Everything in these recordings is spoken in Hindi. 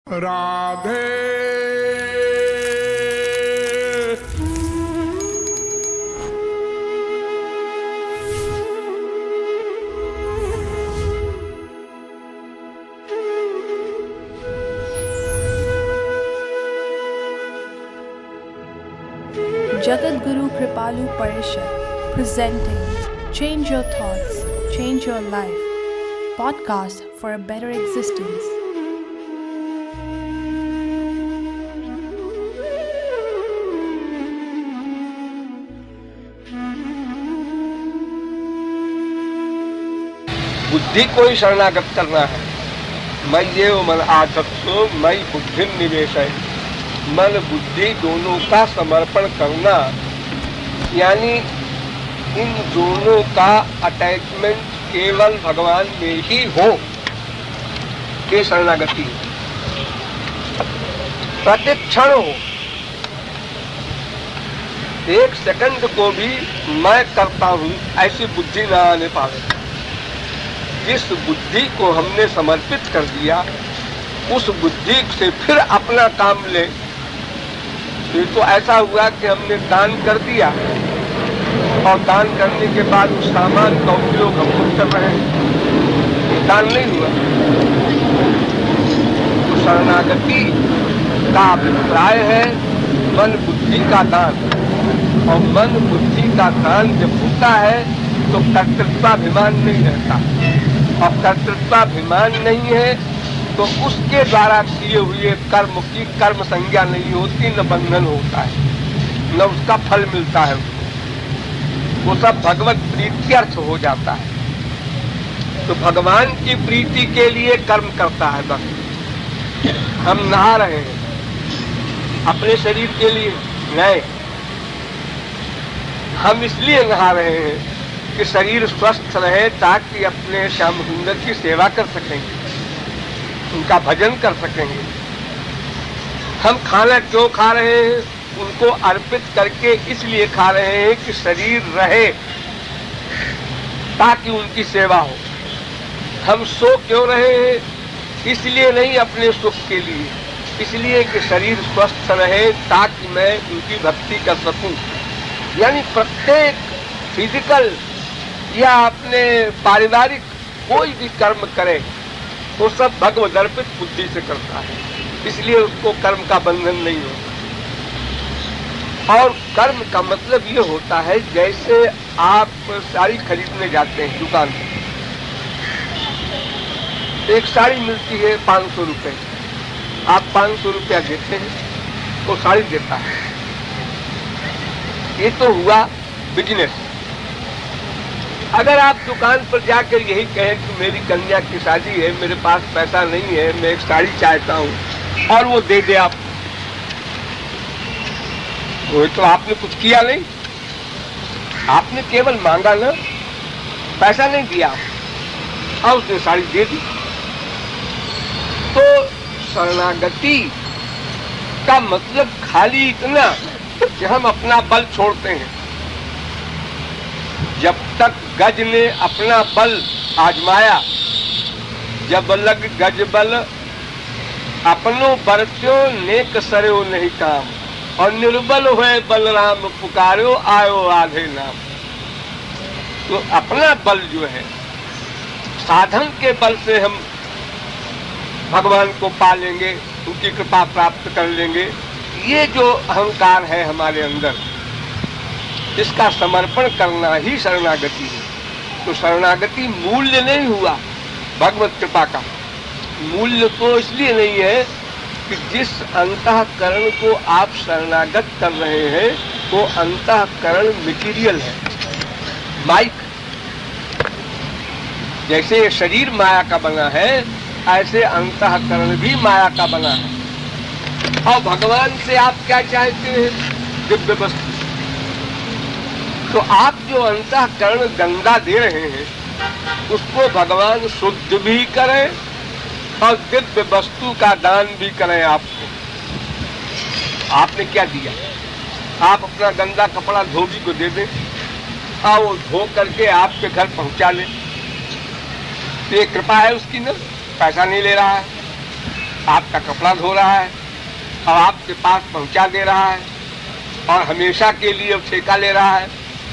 Radhe Jagadguru Kripalu Parishad presenting Change Your Thoughts, Change Your Life podcast for a better existence. बुद्धि को ही शरणागत करना है। मय्येव मन आसक्तो मयि बुद्धि निवेशय। मन बुद्धि दोनों का समर्पण करना, यानी इन दोनों का अटैचमेंट केवल भगवान में ही हो, ये शरणागति है। प्रतिक्षण हो, एक सेकंड को भी मैं करता हूँ ऐसी बुद्धि न आने पावे। जिस बुद्धि को हमने समर्पित कर दिया, उस बुद्धि से फिर अपना काम ले। ये तो ऐसा हुआ कि हमने दान कर दिया और दान करने के बाद उस सामान का उपयोग हम खुद कर रहे हैं, दान नहीं हुआ। तो शरणागति का अभिप्राय है मन बुद्धि का दान, और मन बुद्धि का दान जब होता है तो कर्तृत्वाभिमान नहीं रहता, और कर्तृत्वाभिमान नहीं है तो उसके द्वारा किए हुए कर्म की कर्म संज्ञा नहीं होती, न बंधन होता है, न उसका फल मिलता है। वो सब भगवत प्रीत्यर्थ हो जाता है। तो भगवान की प्रीति के लिए कर्म करता है भक्त। हम नहा रहे हैं अपने शरीर के लिए नहीं, हम इसलिए नहा रहे हैं कि शरीर स्वस्थ रहे, ताकि अपने श्याम सुंदर की सेवा कर सकेंगे, उनका भजन कर सकेंगे। हम खाना क्यों खा रहे हैं? उनको अर्पित करके इसलिए खा रहे हैं कि शरीर रहे, ताकि उनकी सेवा हो। हम सो क्यों रहे हैं? इसलिए नहीं अपने सुख के लिए, इसलिए कि शरीर स्वस्थ रहे, ताकि मैं उनकी भक्ति कर सकूं। यानी प्रत्येक फिजिकल या अपने पारिवारिक कोई भी कर्म करे वो सब भगवद अर्पित बुद्धि से करता है, इसलिए उसको कर्म का बंधन नहीं होता। और कर्म का मतलब ये होता है, जैसे आप साड़ी खरीदने जाते हैं दुकान पर, एक साड़ी मिलती है 500 रुपए, आप 500 रुपया देते हैं, वो साड़ी देता है। ये तो हुआ बिजनेस। अगर आप दुकान पर जाकर यही कहें कि मेरी कन्या की शादी है, मेरे पास पैसा नहीं है, मैं एक साड़ी चाहता हूँ, और वो दे दे आप, वो तो आपने कुछ किया नहीं, आपने केवल मांगा ना, पैसा नहीं दिया, और उसने साड़ी दे दी। तो शरणागति का मतलब खाली इतना कि हम अपना बल छोड़ते हैं। जब तक गज ने अपना बल आजमाया, जब लग गज बल अपनो बरत्यो नेक सरयो नहीं काम, और निर्बल हुए बलराम पुकार्यो आयो आधे नाम। तो अपना बल जो है, साधन के बल से हम भगवान को पा लेंगे, उनकी कृपा प्राप्त कर लेंगे। ये जो अहंकार है हमारे अंदर, इसका समर्पण करना ही शरणागति है। तो शरणागति मूल्य नहीं हुआ भगवत कृपा का। मूल्य तो इसलिए नहीं है कि जिस अंतःकरण को आप शरणागत कर रहे हैं वो अंतःकरण मटीरियल है, माइक। जैसे शरीर माया का बना है, ऐसे अंतःकरण भी माया का बना है। और भगवान से आप क्या चाहते हैं? दिव्य वस्तु। तो आप जो अंतःकरण गंगा दे रहे हैं, उसको भगवान शुद्ध भी करें और दिव्य वस्तु का दान भी करें आपको। आपने क्या दिया? आप अपना गंदा कपड़ा धोबी को दे दें और वो धो करके आपके घर पहुंचा ले, तो ये कृपा है उसकी ना, पैसा नहीं ले रहा है। आपका कपड़ा धो रहा है और आपके पास पहुंचा दे रहा है और हमेशा के लिए ठेका ले रहा है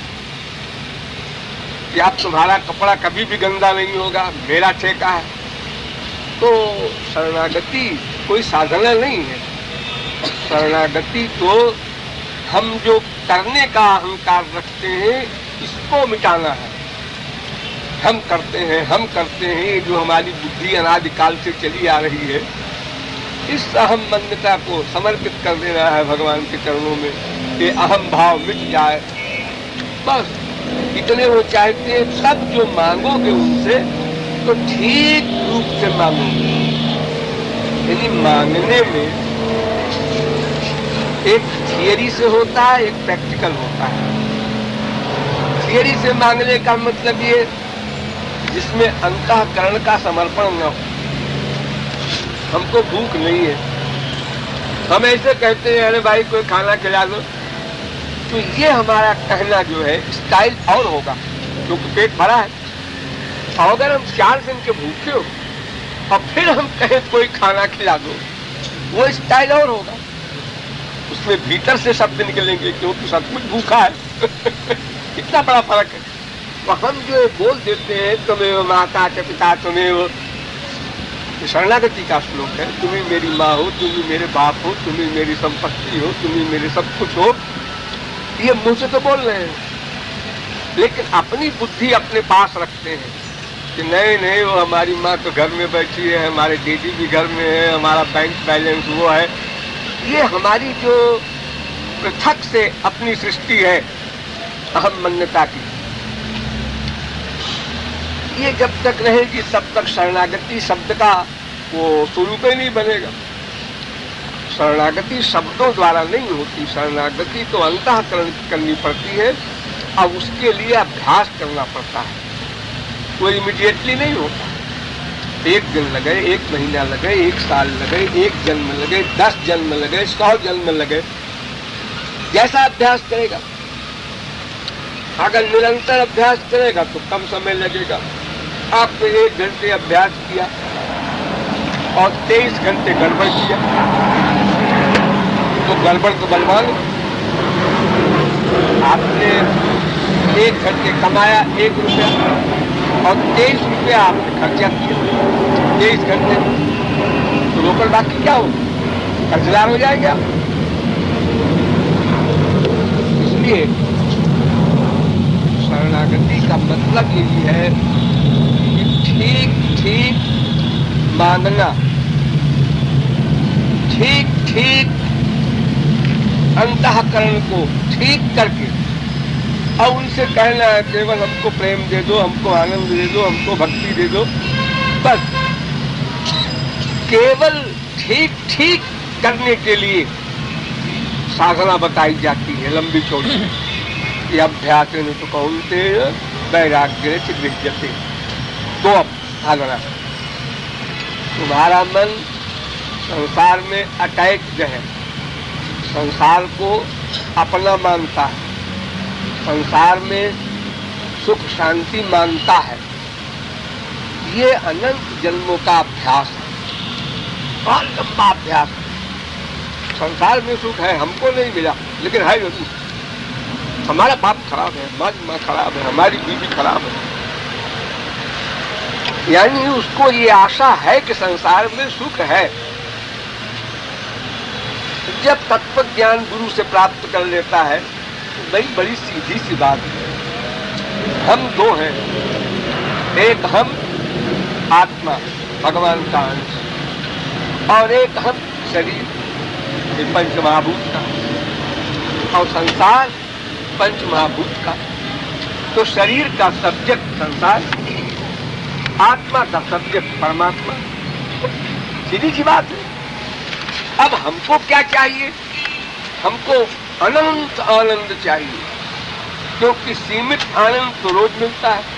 कि आप तुम्हारा कपड़ा कभी भी गंदा नहीं होगा, मेरा ठेका है। तो शरणागति कोई साधना नहीं है। शरणागति तो हम जो करने का अहंकार रखते हैं इसको मिटाना है। हम करते हैं, जो हमारी बुद्धि अनादिकाल से चली आ रही है, इस अहम मान्यता को समर्पित कर देना है भगवान के चरणों में। ये अहम भाव मिट जाए, बस इतने वो चाहते हैं। सब जो मांगोगे उनसे तो ठीक रूप से मांगोगे। यानी मांगने में एक थियरी से होता है, एक प्रैक्टिकल होता है। थियरी से मांगने का मतलब ये जिसमें अंतःकरण का समर्पण न हो। हमको भूख नहीं है, हम ऐसे कहते हैं अरे भाई कोई खाना खिला दो, तो ये हमारा कहना जो है स्टाइल और होगा क्योंकि पेट भरा है। और अगर हम 4 दिन के भूखे हो और फिर हम कहें कोई खाना खिला दो, वो स्टाइल और होगा। उसमें भीतर से शब्द निकलेंगे क्योंकि सचमुच भूखा है। इतना बड़ा फर्क है। तो हम जो बोल देते हैं तुम्हें माता के पिता, तुम्हें शरणागति का श्लोक है, तुम ही मेरी माँ हो, तुम ही मेरे बाप हो, तुम ही मेरी संपत्ति हो, तुम ही मेरे सब कुछ हो। ये मुंह से तो बोल रहे हैं, लेकिन अपनी बुद्धि अपने पास रखते हैं कि नहीं वो हमारी माँ तो घर में बैठी है, हमारे दीदी भी घर में है, हमारा बैंक बैलेंस वो है। ये हमारी जो पृथक से अपनी सृष्टि है अहम मान्यता की, ये जब तक रहेगी तब तक शरणागति शब्द का वो स्वरूप ही नहीं बनेगा। शरणागति शब्दों द्वारा नहीं होती, शरणागति तो अंतःकरण करनी पड़ती है और उसके लिए अभ्यास करना पड़ता है। वो इमीडिएटली नहीं होता। 1 दिन लगे, 1 महीना लगे, 1 साल लगे, 1 जन्म लगे, 10 जन्म लगे, 100 जन्म लगे, जैसा अभ्यास करेगा। अगर निरंतर अभ्यास करेगा तो कम समय लगेगा। आपने 1 घंटे अभ्यास किया और 23 घंटे गड़बड़ किया तो गड़बड़ तो बलवान। आपने 1 घंटे कमाया 1 रुपया और 23 रुपया आपने खर्चा किया 23 घंटे, तो रोकड़ बाकी क्या हो, कर्जदार हो जाएगा। इसलिए शरणागति का मतलब यही है कि ठीक मांगना, ठीक अंतःकरण को ठीक करके और उनसे कहना है केवल हमको प्रेम दे दो, हमको आनंद दे दो, हमको भक्ति दे दो। बस केवल ठीक करने के लिए साधना बताई जाती है लंबी चौड़ी। ये अभ्यास तो कौनते वैराग्य चिद्विज्यते। 2 साधना। तुम्हारा मन संसार में अटैच्ड है, संसार को अपना मानता है, संसार में सुख शांति मानता है। ये अनंत जन्मों का अभ्यास है, बहुत लंबा अभ्यास है। संसार में सुख है, हमको नहीं मिला लेकिन है जरूर। हमारा बाप खराब है, हमारी माँ खराब है, हमारी बीवी खराब है, यानी उसको ये आशा है कि संसार में सुख है। जब तत्व ज्ञान गुरु से प्राप्त कर लेता है तो बड़ी सीधी सी बात है। हम 2 हैं, एक हम आत्मा भगवान का अंश और एक हम शरीर, ये पंचमहाभूत का, और संसार पंचमहाभूत का। तो शरीर का सब्जेक्ट संसार, आत्मा का सब्जेक्ट परमात्मा। सीधी सी बात है। अब हमको क्या चाहिए? हमको अनंत आनंद चाहिए, क्योंकि सीमित आनंद तो रोज मिलता है।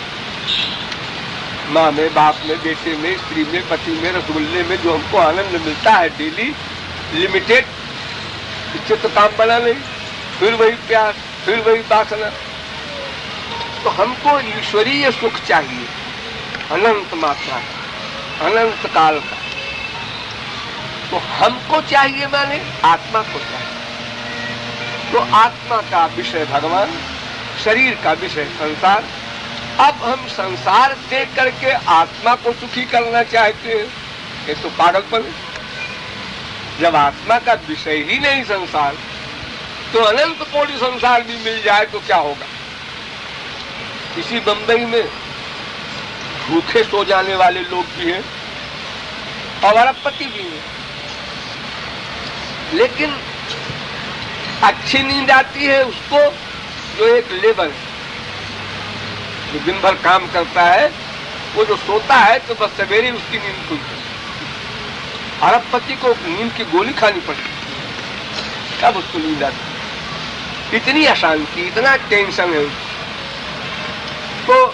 माँ में, बाप में, बेटे में, स्त्री में, पति में, रसगुल्ले में जो हमको आनंद मिलता है डेली, लिमिटेड, इससे तो काम बना नहीं। फिर वही प्यास, फिर वही वासना। तो हमको ईश्वरीय सुख चाहिए, अनंत मात्रा का, अनंत काल का। तो हमको चाहिए माने आत्मा को चाहिए। तो आत्मा का विषय भगवान, शरीर का विषय संसार। अब हम संसार देख करके आत्मा को सुखी करना चाहते हैं, ये तो पागलपन है। जब आत्मा का विषय ही नहीं संसार, तो अनंत कोटि संसार भी मिल जाए तो क्या होगा। इसी बंबई में भूखे सो जाने वाले लोग भी हैं और अरबपति भी हैं, लेकिन अच्छी नींद आती है उसको जो एक लेबर है, जो दिन भर काम करता है, वो जो सोता है तो बस सवेरे उसकी नींद खुलती है। अरबपति को नींद की गोली खानी पड़ती, तब उसको नींद आती। इतनी अशांति, इतना टेंशन है उसको। तो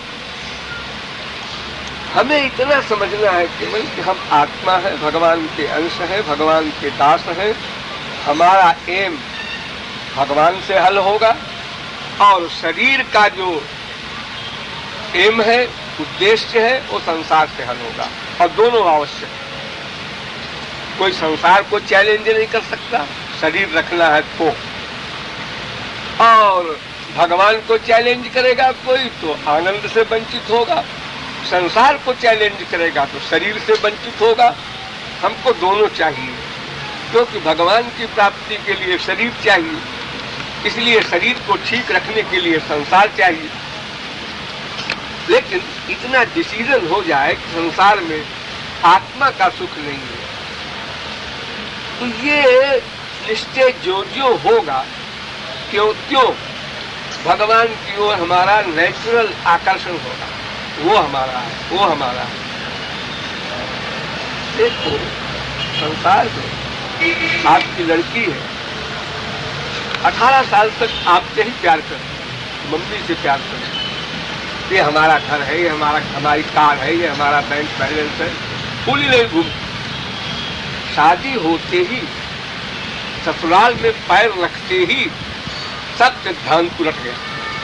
हमें इतना समझना है केवल कि हम आत्मा है, भगवान के अंश है, भगवान के दास है। हमारा एम भगवान से हल होगा और शरीर का जो एम है, उद्देश्य है, वो संसार से हल होगा। और दोनों आवश्यक है। कोई संसार को चैलेंज नहीं कर सकता, शरीर रखना है तो, और भगवान को चैलेंज करेगा कोई तो आनंद से वंचित होगा, संसार को चैलेंज करेगा तो शरीर से वंचित होगा। हमको दोनों चाहिए, क्योंकि भगवान की प्राप्ति के लिए शरीर चाहिए, इसलिए शरीर को ठीक रखने के लिए संसार चाहिए। लेकिन इतना डिसीजन हो जाए कि संसार में आत्मा का सुख नहीं है, तो ये निश्चय जो होगा, क्यों क्यों भगवान की ओर हमारा नेचुरल आकर्षण होगा, वो हमारा है, वो हमारा है। देखो संसार में आपकी लड़की है, 18 साल तक आपसे ही प्यार करे, मम्मी से प्यार करे, ये हमारा घर है, ये हमारी कार है, ये हमारा बैंक बैलेंस है, फूली नहीं घूमती। शादी होते ही, ससुराल में पैर रखते ही सब सिद्धांत उलट गया।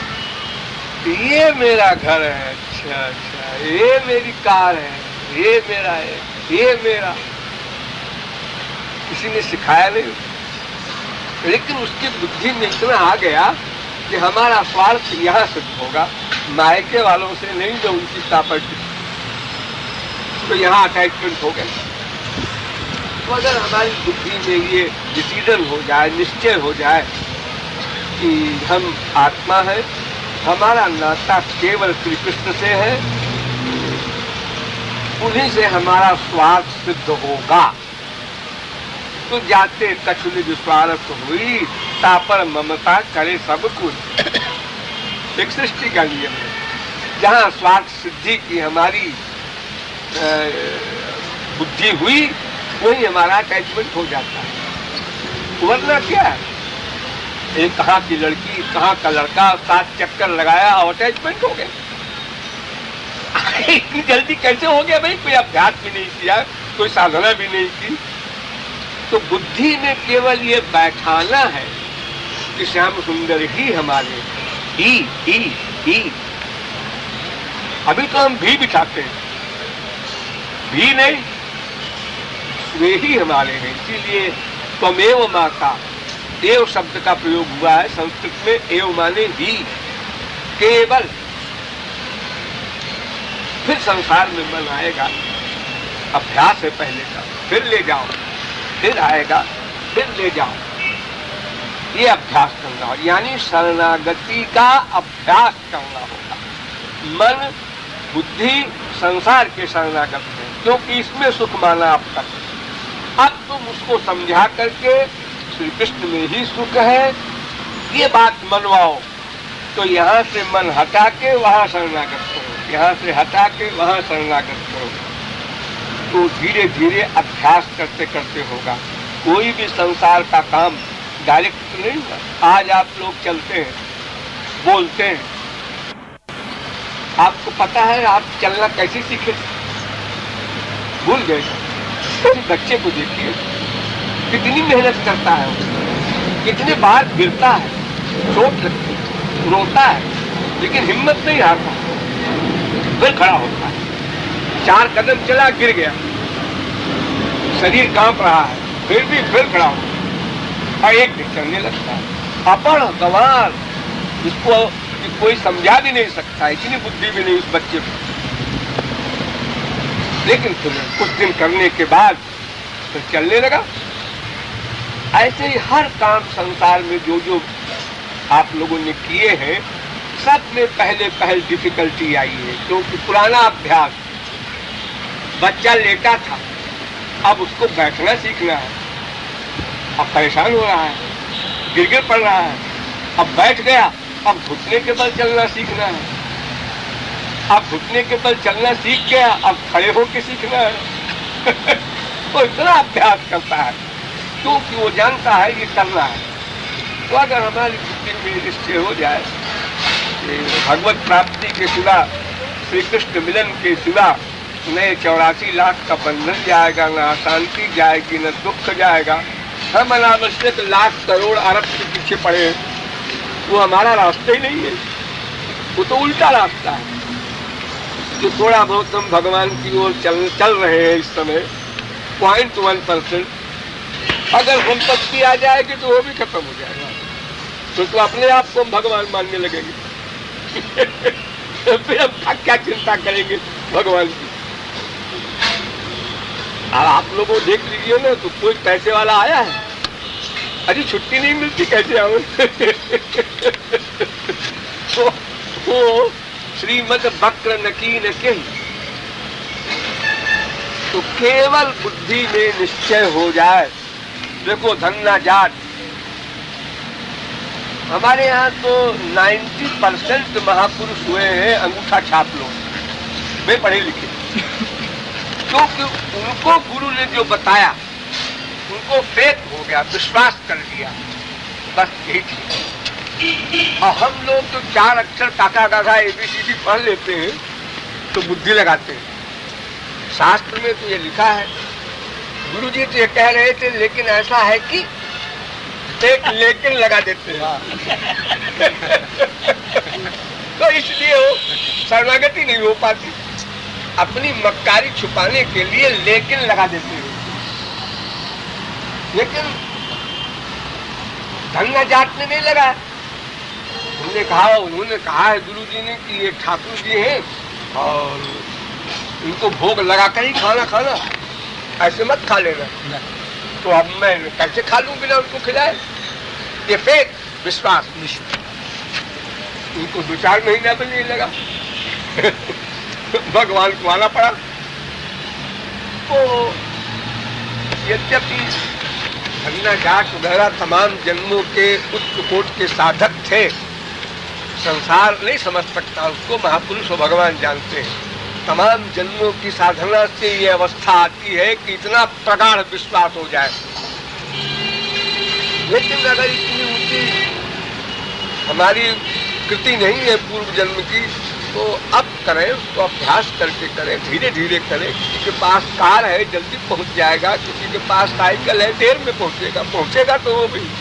ये मेरा घर है, अच्छा अच्छा, ये मेरी कार है, ये मेरा है, ये मेरा। किसी ने सिखाया नहीं, लेकिन उसकी बुद्धि में इतना आ गया कि हमारा स्वार्थ यहाँ सिद्ध होगा, मायके वालों से नहीं, जो उनकी प्रॉपर्टी, तो यहाँ अटैचमेंट हो गया। तो अगर हमारी बुद्धि में ये डिसीजन हो जाए, निश्चय हो जाए कि हम आत्मा है, हमारा नाता केवल श्री कृष्ण से है, उन्हीं से हमारा स्वार्थ सिद्ध होगा, तो जाते कछु निज स्वार्थ हुई, तापर ममता करे सब कुछ। एक सृष्टि का नियम है, जहाँ स्वार्थ सिद्धि की हमारी बुद्धि हुई, वही हमारा अटैचमेंट हो जाता है। वरना क्या है, एक कहाँ की लड़की, कहाँ का लड़का, 7 चक्कर लगाया और अटैचमेंट हो गया। इतनी जल्दी कैसे हो गया भाई? कोई अभ्यास भी नहीं किया, कोई साधना भी नहीं की। तो बुद्धि में केवल ये बैठाना है कि श्याम सुंदर ही हमारे, ही। अभी तो हम भी बिठाते हैं, भी नहीं, वे ही हमारे हैं। इसीलिए त्वमेव माता, एव शब्द का प्रयोग हुआ है संस्कृत में, एव माने ही, केवल। फिर संसार में मन आएगा, अभ्यास है पहले का, फिर ले जाओ, फिर आएगा, फिर ले जाओ। ये अभ्यास करना हो, यानी शरणागति का अभ्यास करना होगा। मन बुद्धि संसार के शरणागत है, क्योंकि इसमें सुख माना अब तक। अब तुम उसको समझा करके श्री कृष्ण में ही सुख है, ये बात मनवाओ, तो यहाँ से मन हटा के वहाँ शरणागत करो, यहाँ से हटा के वहाँ शरणागत करो। तो धीरे धीरे अभ्यास करते करते होगा। कोई भी संसार का काम डायरेक्ट नहीं हुआ। आज आप लोग चलते हैं, बोलते हैं, आपको पता है आप चलना कैसे सीखे? भूल गए। किसी बच्चे को देखिए, कितनी मेहनत करता है, कितने बार गिरता है, चोट लगती है, रोता है, लेकिन हिम्मत नहीं हारता, फिर खड़ा होता है। 4 कदम चला, गिर गया, शरीर कांप रहा है, फिर खड़ा हो और एक दिन चलने लगता है। अपण गंवार, इसको कोई समझा भी नहीं सकता, इतनी बुद्धि भी नहीं उस बच्चे को। लेकिन फिर कुछ दिन करने के बाद फिर चलने लगा। ऐसे ही हर काम संसार में जो जो आप लोगों ने किए हैं, सब में पहले डिफिकल्टी आई है, क्योंकि पुराना अभ्यास, बच्चा लेटा था, अब उसको बैठना सीखना है, अब परेशान हो रहा है, गिर पड़ रहा है, अब बैठ गया, अब घुटने के बल चलना सीखना है, अब घुटने के बल चलना सीख गया, अब खड़े होकर सीखना है। वो इतना अभ्यास करता है क्योंकि वो जानता है ये करना है। तो अगर हमारी बुद्धि में निश्चय हो जाए भगवत प्राप्ति के सिवा, श्री कृष्ण मिलन के सिवा नए 84 लाख का बंधन जाएगा, न अशांति जाएगी, न दुख जाएगा। हम अनावश्यक लाख करोड़ अरब के पीछे पड़े, वो हमारा रास्ता ही नहीं है, वो तो उल्टा रास्ता है। तो थोड़ा बहुत हम भगवान की ओर चल रहे हैं इस समय 0.1%। अगर संपत्ति आ जाएगी तो वो भी खत्म हो जाएगा, तो अपने आप को हम भगवान मानने लगेंगे। फिर हम क्या चिंता करेंगे भगवान की। और आप लोगों देख लीजिए ना, तो कोई पैसे वाला आया है, अरे छुट्टी नहीं मिलती, कैसे आओ। तो श्रीमद वक्र नकीन के, तो केवल बुद्धि में निश्चय हो जाए। देखो धन्ना जाट, हमारे यहाँ तो 90% महापुरुष हुए हैं अंगूठा छाप लोग, वे पढ़े लिखे, क्योंकि उनको गुरु ने जो बताया उनको फेक हो गया, विश्वास कर लिया, बस यही थी। और हम लोग तो 4 अक्षर काका काका ABCD पढ़ लेते हैं तो बुद्धि लगाते हैं। शास्त्र में तो ये लिखा है, गुरु जी तो ये कह रहे थे, लेकिन ऐसा है कि एक लेकिन लगा देते हैं। तो इसलिए वो शरणागति नहीं हो पाती, अपनी मक्कारी छुपाने के लिए लेकिन लगा देते हैं। लेकिन धन्ना जाट ने नहीं लगा। उन्होंने कहा है गुरु जी ने कि ये ठाकुर जी हैं और इनको भोग लगा कर ही खाना, ऐसे मत खा लेना। तो अब मैं कैसे खा लूं बिना उनको खिलाए? ये फेक विश्वास। उनको 2-4 महीना भी नहीं लगा। भगवान को आना पड़ा। तो यद्यपि धन्ना जाट वगैरह तमाम जन्मों के उच्च कोट के साधक थे, संसार नहीं समझ सकता उसको, महापुरुष और भगवान जानते हैं। तमाम जन्मों की साधना से ये अवस्था आती है कि इतना प्रगाढ़ विश्वास हो जाए। लेकिन अगर इतनी ऊंची हमारी कृति नहीं है पूर्व जन्म की, तो अब करें, तो अभ्यास करके करें, धीरे धीरे करें। किसी के पास कार है जल्दी पहुंच जाएगा, किसी के पास साइकिल है देर में पहुंचेगा तो वो भी।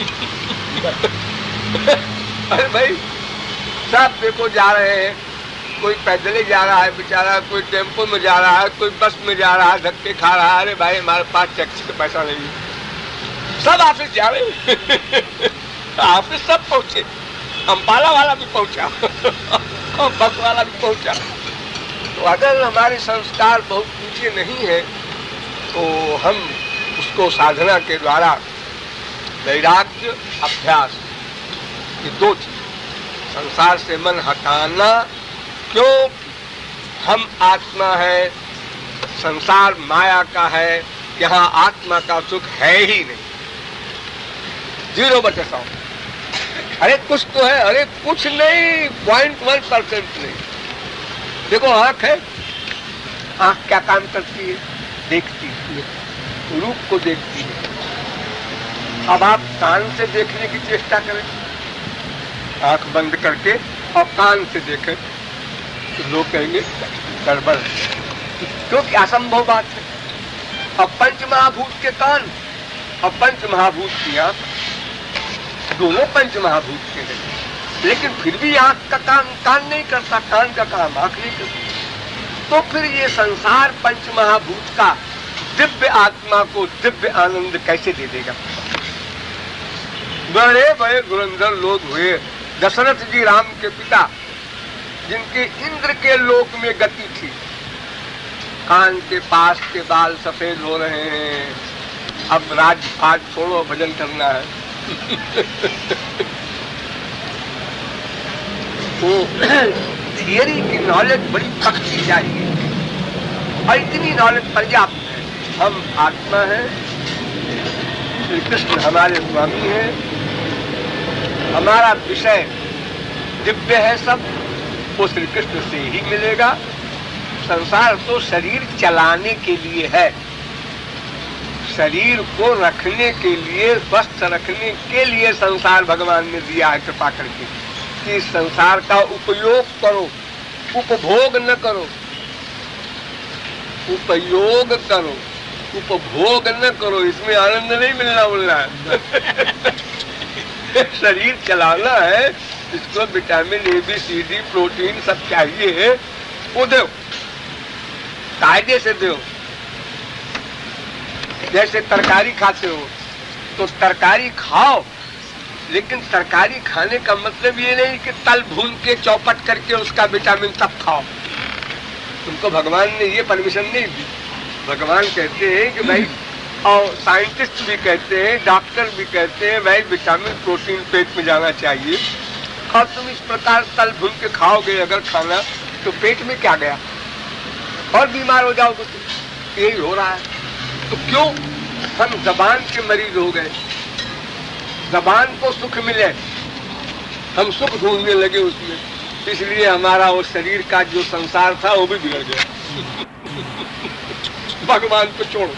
अरे भाई सब देखो जा रहे हैं, कोई पैदल जा रहा है बेचारा, कोई टेम्पो में जा रहा है, कोई बस में जा रहा है, धक्के खा रहा है। अरे भाई हमारे पास टैक्सी का पैसा नहीं है, सब ऑफिस जा रहे। ऑफिस सब पहुंचे, अम्बाला वाला भी पहुंचा और बस वाला भी पहुंचा। तो अगर हमारे संस्कार बहुत ऊंचे नहीं है तो हम उसको साधना के द्वारा वैराग्य, अभ्यास, ये 2 चीज, संसार से मन हटाना, क्यों हम आत्मा है, संसार माया का है, यहाँ आत्मा का सुख है ही नहीं, 0/100। अरे कुछ तो है, अरे कुछ नहीं, 0.1% नहीं। देखो आंख है, आंख क्या काम करती है? देखती है, रूप को देखती है। अब आप कान से देखने की चेष्टा करें, आंख बंद करके और कान से देखें तो लोग कहेंगे गड़बड़, क्योंकि असंभव बात है। और पंचमहाभूत के कान और पंचमहाभूत की आंख, दोनों पंचमहाभूत के हैं, लेकिन फिर भी आंख का काम कान नहीं करता, कान का काम आंख नहीं करती। तो फिर ये संसार पंचमहाभूत का दिव्य आत्मा को दिव्य आनंद कैसे दे देगा? बड़े बड़े धुरंधर लोग हुए। दशरथ जी राम के पिता, जिनके इंद्र के लोक में गति थी, कान के पास के बाल सफेद हो रहे हैं, अब राजपाट छोड़ो, भजन करना है। तो थियरी की नॉलेज बड़ी पक्की चाहिए और इतनी नॉलेज पर्याप्त है। हम आत्मा हैं, श्री कृष्ण हमारे स्वामी हैं, हमारा विषय दिव्य है, सब वो श्री कृष्ण से ही मिलेगा। संसार तो शरीर चलाने के लिए है, शरीर को रखने के लिए, स्वस्थ रखने के लिए संसार भगवान ने दिया है कृपा करके कि संसार का उपयोग करो, उपभोग न करो। उपयोग करो, उपभोग न करो, इसमें आनंद नहीं मिलना बोलना है। शरीर चलाना है, इसको vitamin A B C D protein सब चाहिए, वो दो, कायदे से दो। जैसे तरकारी खाते हो तो तरकारी खाओ, लेकिन तरकारी खाने का मतलब ये नहीं कि तल भून के चौपट करके उसका विटामिन तब खाओ। तुमको भगवान ने ये परमिशन नहीं दी। भगवान कहते हैं कि भाई, और साइंटिस्ट भी कहते हैं, डॉक्टर भी कहते हैं, भाई विटामिन प्रोटीन पेट में जाना चाहिए, और तुम इस प्रकार तल भून के खाओगे अगर खाना, तो पेट में क्या गया और बीमार हो जाओगे। तो यही हो रहा है। तो क्यों हम जबान के मरीज हो गए? जबान को सुख मिले, हम सुख ढूंढने लगे उसमें, इसलिए हमारा वो शरीर का जो संसार था वो भी बिगड़ गया। भगवान को छोड़ो।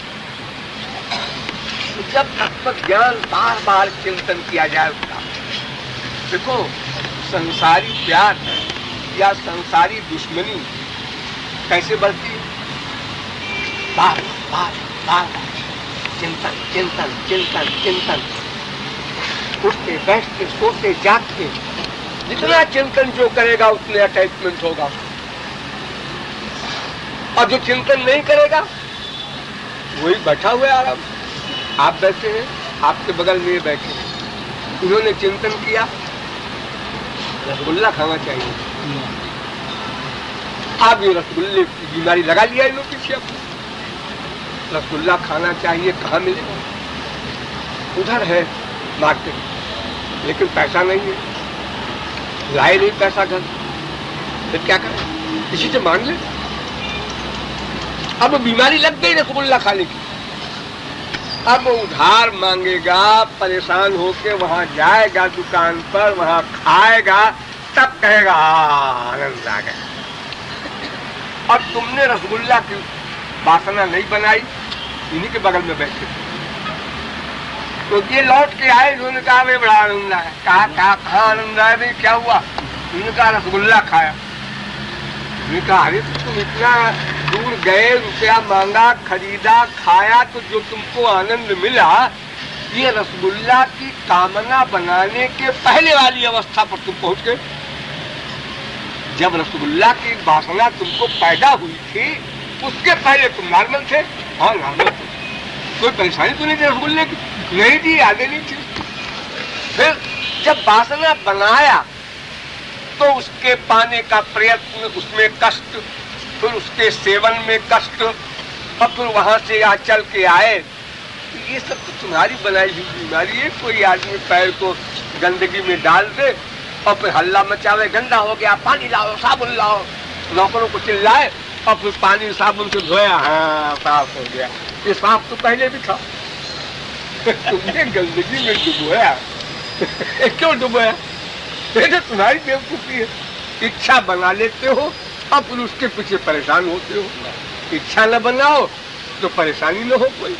जब तत्व ज्ञान बार बार चिंतन किया जाए उसका, देखो संसारी प्यार या संसारी दुश्मनी कैसे बढ़ती है? बार बार बार चिंतन चिंतन चिंतन चिंतन, उठते बैठते सोते जागते, जितना चिंतन जो करेगा उतने अटैचमेंट होगा, और जो चिंतन नहीं करेगा वही बैठा हुआ है आराम। आप बैठे हैं, आपके बगल में बैठे हैं, उन्होंने चिंतन किया रसगुल्ला खाना चाहिए, आप ये रसगुल्ले की बीमारी लगा लिया इन लोग पीछे। रसगुल्ला खाना चाहिए, कहाँ मिलेगा? उधर है मार्केट, लेकिन पैसा नहीं है, लाए नहीं पैसा घर, फिर क्या करें? किसी से मांग ले। अब बीमारी लग गई रसगुल्ला खाने की, अब उधार मांगेगा, परेशान होके वहां जाएगा दुकान पर, वहां खाएगा, तब कहेगा आनंद आ गया। और तुमने रसगुल्ला की वासना नहीं बनाई, इन्हीं के बगल में बैठे तो ये लौट के आए, उन्होंने कहा वे बड़ा आनंद आया। कहा आनंद आया? नहीं, क्या हुआ? उन्होंने कहा रसगुल्ला खाया। उन्होंने कहा अरे तुम इतना दूर गए, रुपया मांगा, खरीदा, खाया, तो जो तुमको आनंद मिला ये रसगुल्ला की कामना बनाने के पहले वाली अवस्था पर तुम पहुंच गए। जब रसगुल्ला की वासना तुमको पैदा हुई थी उसके पहले तुम नॉर्मल थे। हाँ नॉर्मल थे, कोई परेशानी तो नहीं थी रसगुल्ले की, नहीं थी, यादें नहीं थी। फिर जब वासना बनाया तो उसके पाने का प्रयत्न, उसमें कष्ट, फिर उसके सेवन में कष्ट, और फिर वहां से यहाँ चल के आए। ये सब तो तुम्हारी बनाई हुई बीमारी है। कोई आदमी पैर को गंदगी में डाल दे और फिर हल्ला मचावे, गंदा हो गया, पानी लाओ, साबुन लाओ, नौकरों को चिल्लाए और फिर पानी साबुन से धोया, हाँ साफ हो गया। ये साफ तो पहले भी था, तुमने गंदगी में डुबोया। क्यों डुबोया? ये तो तुम्हारी बेवकूफी है। इच्छा बना लेते हो और फिर उसके पीछे परेशान होते हो। इच्छा न बनाओ तो परेशानी न हो कोई।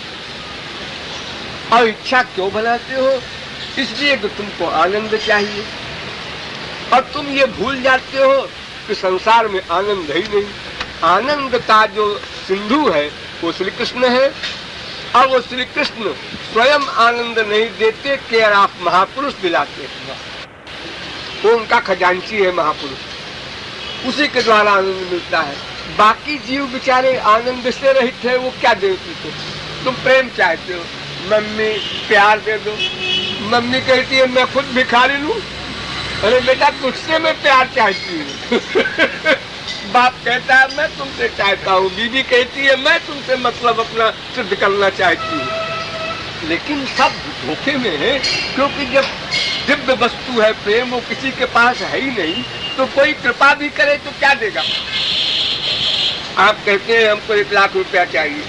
और इच्छा क्यों बनाते हो? इसलिए कि तुमको आनंद चाहिए, और तुम ये भूल जाते हो कि संसार में आनंद है ही नहीं। आनंद का जो सिंधु है वो श्री कृष्ण है, और वो श्री कृष्ण स्वयं आनंद नहीं देते, केयर ऑफ महापुरुष दिलाते हैं। वो उनका खजांची है महापुरुष, उसी के द्वारा आनंद मिलता है। बाकी जीव बेचारे आनंद से रहित है, वो क्या देती थे? तुम प्रेम चाहते हो, मम्मी प्यार दे दो। मम्मी कहती है मैं खुद भिखारी लूं। अरे बेटा तुझसे मैं प्यार चाहती हूँ। बाप कहता है मैं तुमसे चाहता हूँ। बीवी कहती है मैं तुमसे मतलब अपना सिद्ध करना चाहती हूँ। लेकिन सब धोखे में है, क्योंकि जब दिव्य वस्तु है प्रेम, वो किसी के पास है ही नहीं, तो कोई कृपा भी करे तो क्या देगा? आप कहते हैं हमको 1 लाख रुपया चाहिए,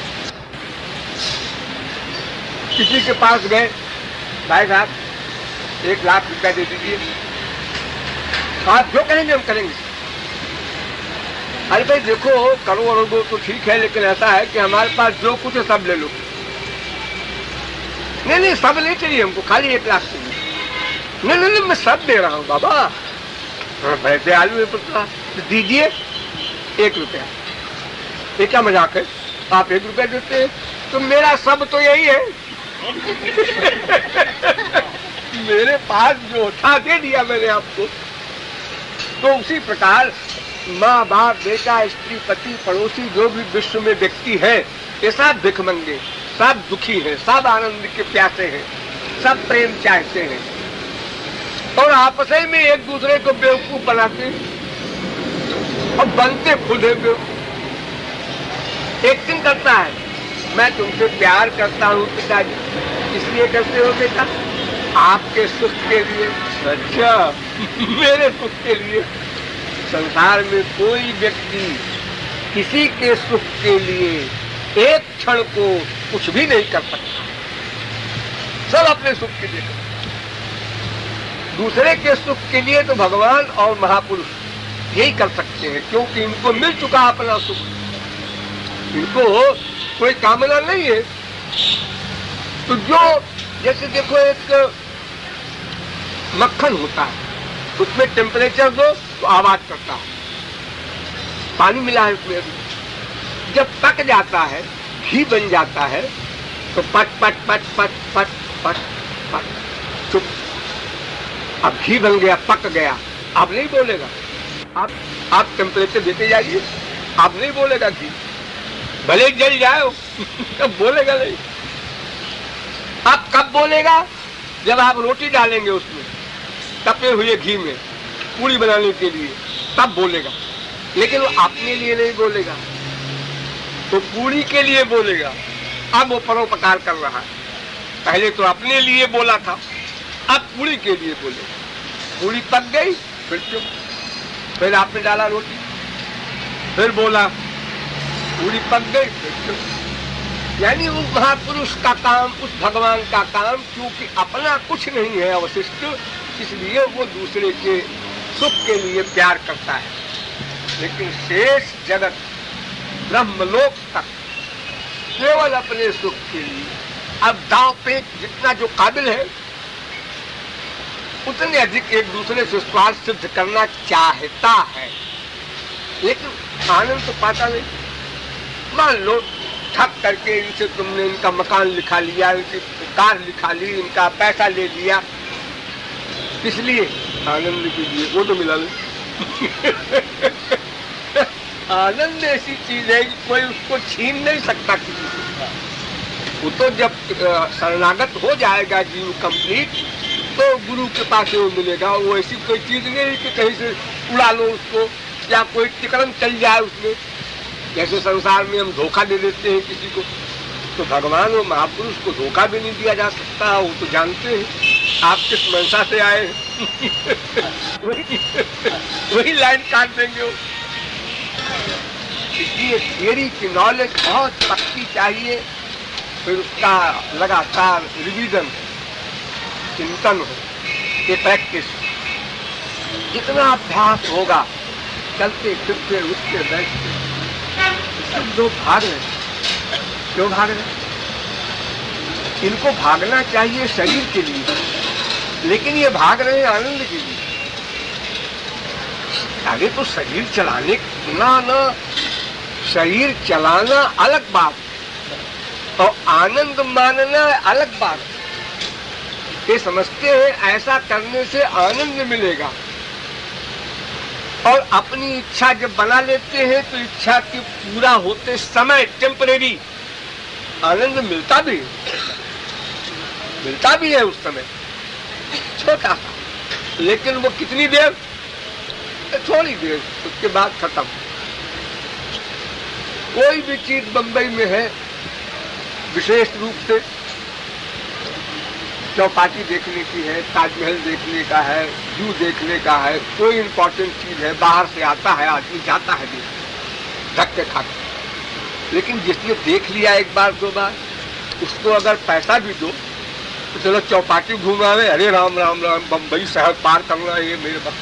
किसी के पास गए, भाई साहब 1 लाख रुपया दे दीजिए, आप जो कहेंगे हम करेंगे। अरे भाई देखो, करो और दो तो ठीक है, लेकिन ऐसा है कि हमारे पास जो कुछ है सब ले लो। नहीं सब नहीं चाहिए हमको, खाली 1 लाख चाहिए। नहीं मैं सब दे रहा हूँ बाबा। भाई दयालु है पुत्र, दीजिए 1 रुपया। ये क्या मजाक है? आप 1 रुपया देते हैं तो मेरा सब तो यही है। मेरे पास जो था दे दिया मैंने आपको। तो उसी प्रकार माँ बाप बेटा स्त्री पति पड़ोसी जो भी विश्व में व्यक्ति है, ये सब भिखमंगे, सब दुखी हैं, सब आनंद के प्यासे हैं, सब प्रेम चाहते हैं और आपस में एक दूसरे को बेवकूफ बनाते हैं और बनते खुद है बेवकूफ। एक दिन करता है मैं तुमसे प्यार करता हूँ पिताजी, इसलिए करते हो बेटा? आपके सुख के लिए। अच्छा, मेरे सुख के लिए? संसार में कोई व्यक्ति किसी के सुख के लिए एक क्षण को कुछ भी नहीं कर सकता, सब अपने सुख के लिए। दूसरे के सुख के लिए तो भगवान और महापुरुष यही कर सकते हैं, क्योंकि इनको मिल चुका अपना सुख, इनको कोई कामना नहीं है। तो जो जैसे देखो एक मक्खन होता है, उसमें टेम्परेचर दो तो आवाज करता है, पानी मिला है उसमें, जब पक जाता है घी बन जाता है तो पट पट पट पट पट पट पट चुप। अब घी बन गया, पक गया, आप नहीं बोलेगा। आप टेम्परेचर देते जाइए, आप नहीं बोलेगा घी, भले जल जाओ तब बोलेगा नहीं। आप कब बोलेगा? जब आप रोटी डालेंगे उसमें तपे हुए घी में पूरी बनाने के लिए, तब बोलेगा। लेकिन वो अपने लिए नहीं बोलेगा, तो पूरी के लिए बोलेगा। अब वो परोपकार कर रहा है, पहले तो अपने लिए बोला था, अब पूरी के लिए बोलेगा। पूरी पक गई फिर चुप, फिर आपने डाला रोटी, फिर बोला, पूरी पक गई फिर चुप। यानी उस महापुरुष का काम, उस भगवान का काम, क्योंकि अपना कुछ नहीं है अवशिष्ट, इसलिए वो दूसरे के सुख के लिए प्यार करता है। लेकिन शेष जगत ब्रह्मलोक तक केवल अपने सुख के लिए। अब दांव पे जितना जो काबिल है उतने अधिक एक दूसरे से स्वार्थ सिद्ध करना चाहता है, लेकिन आनंद तो पाता नहीं। मान लो ठग करके इनसे तुमने इनका मकान लिखा लिया, इनकी कार लिखा ली, इनका पैसा ले लिया, इसलिए आनंद के लिए। वो तो मिला नहीं। आनंद ऐसी चीज है कि कोई उसको छीन नहीं सकता किसी से। वो तो जब शरणागत हो जाएगा जीव कंप्लीट, तो गुरु के पास वो मिलेगा। वो ऐसी कोई चीज नहीं कि कहीं से उड़ा लो उसको, या कोई टिकरम चल जाए उसमें। जैसे संसार में हम धोखा दे देते हैं किसी को, तो भगवान और महापुरुष को धोखा भी नहीं दिया जा सकता। वो तो जानते हैं आप किस मंशा से आए हैं। वही लाइन काट देंगे वो। इसलिए थियरी की नॉलेज बहुत पक्की चाहिए, फिर उसका लगातार रिवीजन, चिंतन हो, ये प्रैक्टिस। जितना अभ्यास होगा, चलते फिरते उठते बैठते, सब लोग भाग रहे। क्यों भाग रहे? इनको भागना चाहिए शरीर के लिए, लेकिन ये भाग रहे हैं आनंद के लिए। अरे तो शरीर चलाने ना शरीर चलाना अलग बात और आनंद मानना अलग बात। ये समझते हैं ऐसा करने से आनंद मिलेगा, और अपनी इच्छा जब बना लेते हैं तो इच्छा के पूरा होते समय टेम्परेरी आनंद मिलता भी है उस समय, छोटा, लेकिन वो कितनी देर, थोड़ी देर, उसके बाद खत्म। कोई भी चीज बंबई में है विशेष रूप से चौपाटी देखने की है, ताजमहल देखने का है, जू देखने का है, कोई इंपॉर्टेंट चीज है, बाहर से आता है आदमी, जाता है धक्के खाते। लेकिन जिसने देख लिया एक बार दो बार, उसको अगर पैसा भी दो तो चलो चौपाटी घुमावे, अरे राम राम राम, बम्बई शहर पार करना ये मेरे वक्त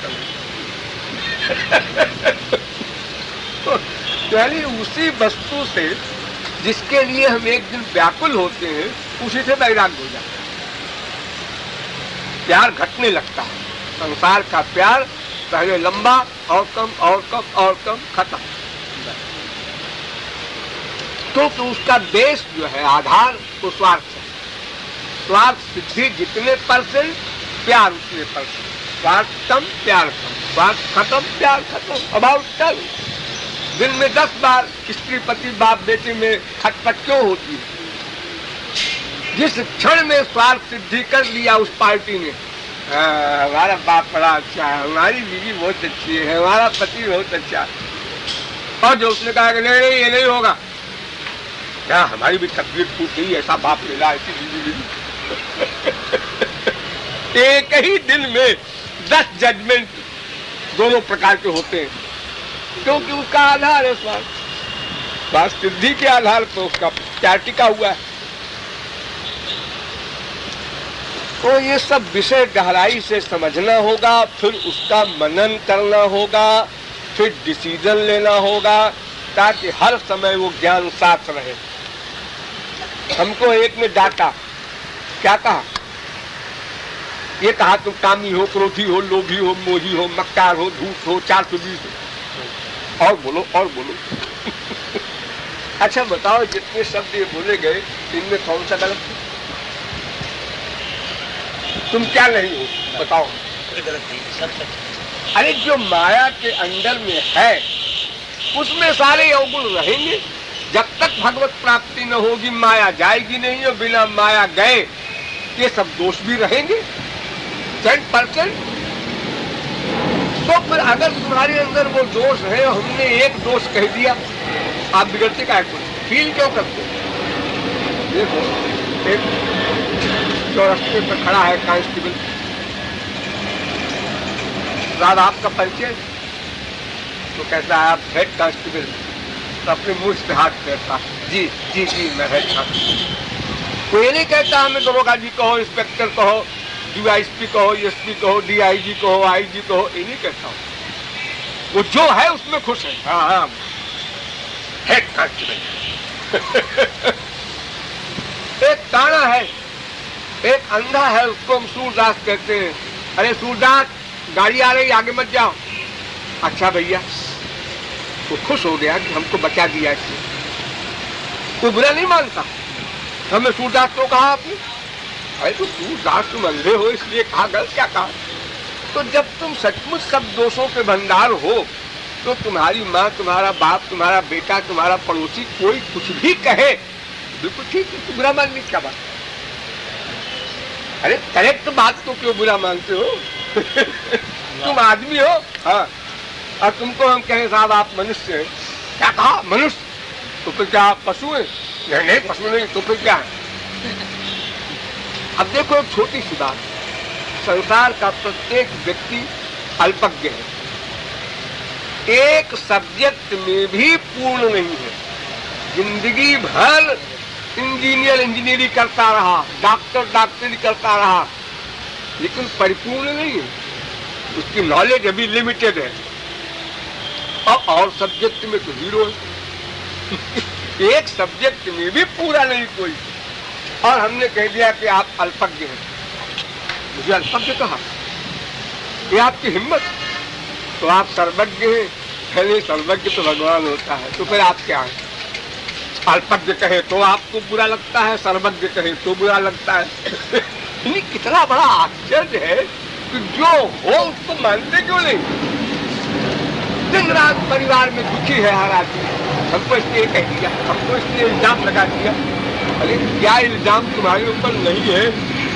यानी उसी वस्तु से जिसके लिए हम एक दिन व्याकुल होते हैं, उसी से वैराग्य हो जाता है, प्यार घटने लगता है। संसार का प्यार पहले लंबा और कम और कम और कम, खत्म। तो उसका बेस जो है, आधार, वो स्वार्थ है। स्वार्थ सिद्धि जितने परसेंट, प्यार उतने परसेंट। स्वार्थ कम, प्यार कम, स्वार्थ खत्म, प्यार खत्म। About turn. दिन में 10 बार स्त्री पति बाप बेटे में खटपट क्यों होती है? जिस क्षण में स्वार्थ सिद्धि कर लिया उस पार्टी ने, हमारा बाप बड़ा अच्छा है, हमारी बीवी बहुत अच्छी है, हमारा पति बहुत अच्छा है, और जो उसने कहा कि नहीं ये नहीं होगा, क्या हमारी भी तकलीफ टूट गई, ऐसा बाप मिला, ऐसी बीवी मिली। एक ही दिन में 10 जजमेंट दोनों प्रकार के होते हैं, क्योंकि उसका आधार है स्वार्थ सिद्धि के आधार पर उसका प्यार टिका हुआ है। तो ये सब विषय गहराई से समझना होगा, फिर उसका मनन करना होगा, फिर डिसीजन लेना होगा, ताकि हर समय वो ज्ञान साथ रहे। हमको एक ने डांटा, क्या कहा? ये कहा तुम कामी हो, क्रोधी हो, लोभी हो, मोही हो, मक्कार हो, धूत हो, 420 हो, और बोलो और बोलो। अच्छा बताओ, जितने शब्द ये बोले गए इनमें कौन सा गलत है? तुम क्या नहीं हो बताओ? गलत नहीं, सब सच। अरे जो माया के अंदर में है उसमें सारे अवगुण रहेंगे। जब तक भगवत प्राप्ति न होगी माया जाएगी नहीं, और बिना माया गए ये सब दोष भी रहेंगे 10%। तो फिर अगर तुम्हारे अंदर वो दोष है, हमने एक दोष कह दिया, आप बिगड़ते का फील क्यों करते? देखो, एक चौरास्ते पर खड़ा है कांस्टेबल, रात आपका परिचय, तो कहता है आप हेड कांस्टेबल, तो अपने मुंह पे हाथ फेरता, जी जी जी मैं हेड कांस्टेबल। कोई नहीं कहता हमें दरोगा जी कहो, इंस्पेक्टर कहो, डीवाईएसपी कहो, एसपी कहो, डीआईजी कहो, आईजी कहो, ये नहीं कहता हूँ। वो जो है उसमें खुश है, हाँ हाँ हेड कांस्टेबल। एक काना है, एक अंधा है, उसको हम सूरदास कहते हैं। अरे सूरदास, गाड़ी आ रही, आगे मत जाओ। अच्छा भैया, वो खुश हो गया कि हमको बचा दिया इसने, कोई बुरा नहीं मानता। हमें सूरदास तो कहा आपने, अरे तो सूरदास तुम अंधे हो इसलिए कहा, गलत क्या कहा? तो जब तुम सचमुच सब दोषों के भंडार हो, तो तुम्हारी माँ, तुम्हारा बाप, तुम्हारा बेटा, तुम्हारा पड़ोसी कोई कुछ भी कहे, बिल्कुल ठीक है, बुरा मानने की क्या बात? अरे करेक्ट बात तो क्यों बुरा मानते हो? तुम आदमी हो, हाँ, और तुमको हम कहें साहब आप मनुष्य हैं, क्या कहा मनुष्य? तो फिर क्या आप पशु हैं? नहीं नहीं पशु नहीं, तो फिर क्या है? अब देखो एक छोटी सी बात, संसार का प्रत्येक व्यक्ति अल्पज्ञ है, एक सब्जेक्ट में भी पूर्ण नहीं है। जिंदगी भर इंजीनियर इंजीनियरिंग करता रहा, डॉक्टर डॉक्टरी करता रहा, लेकिन परिपूर्ण नहीं है, उसकी नॉलेज अभी लिमिटेड है। और सब्जेक्ट में तो हीरो है। एक सब्जेक्ट में भी पूरा नहीं कोई, और हमने कह दिया कि आप अल्पज्ञ हैं। मुझे अल्पज्ञ कहा, ये आपकी हिम्मत? तो आप सर्वज्ञ हैं? नहीं, सर्वज्ञ तो भगवान होता है। तो फिर आप क्या हैं? अल्पज्ञ कहे तो आपको बुरा लगता है, सर्वज्ञ कहे तो बुरा लगता है। कितना बड़ा आश्चर्य है कि जो हो उसको मानते क्यों नहीं? दिन रात परिवार में दुखी है हर आदमी। हमको इसलिए कह दिया, हमको इसलिए इल्जाम लगा दिया। अरे क्या इल्जाम तुम्हारे ऊपर नहीं है?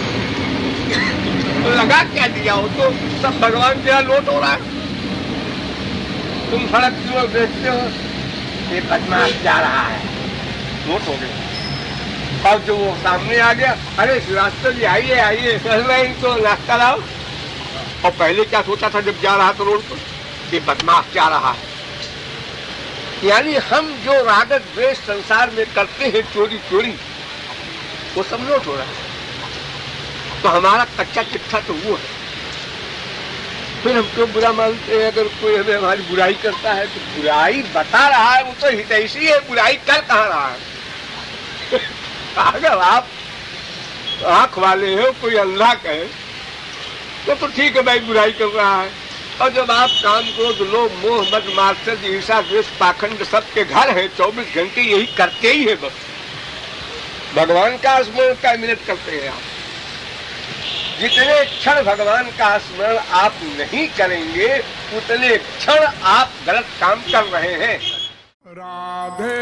तो लगा क्या दिया हो? तो सब भगवान तेरा लोट हो रहा है। तुम सड़क क्यों देखते हो? ये बदमाश जा रहा है, लोट हो गया। और जो वो सामने आ गया, अरे रास्ते जी आइए आइए, तो नाश्ता लाओ। और पहले क्या सोचा था जब जा रहा था रोड पर? ये बदमाश जा रहा है। यानी हम जो राग द्वेष संसार में करते हैं चोरी चोरी, वो सब लोट हो रहा है। तो हमारा कच्चा चिट्ठा तो वो है। फिर हम क्यों बुरा मानते हैं? अगर कोई हमें हमारी बुराई करता है तो बुराई बता रहा है, वो तो हितैषी है, बुराई कर कहाँ रहा है? अगर आप आंख वाले हो, कोई अंधा कहे तो ठीक है भाई, बुराई कर रहा है। और जब आप काम क्रोध लोभ मोह मद मात्सर्य ईर्षा द्वेष पाखंड सबके घर है, 24 घंटे यही करते ही है। बस भगवान का स्मरण का मिनट करते हैं आप। जितने क्षण भगवान का स्मरण आप नहीं करेंगे, उतने क्षण आप गलत काम कर रहे हैं। Radhe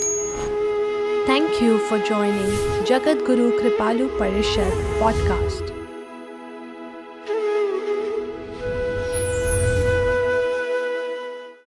Thank you for joining Jagat Guru Kripalu Parishad podcast.